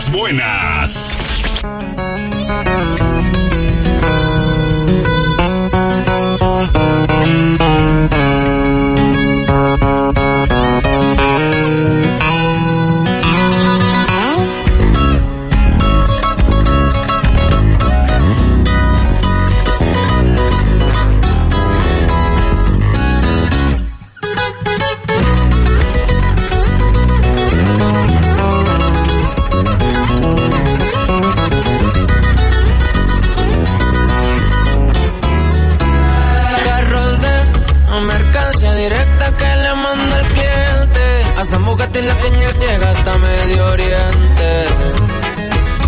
las buenas. Hasta Bugatti la señal llega hasta Medio Oriente.